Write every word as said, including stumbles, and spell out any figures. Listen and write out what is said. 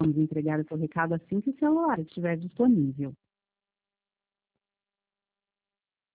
Vamos entregar o seu recado assim que o celular estiver disponível.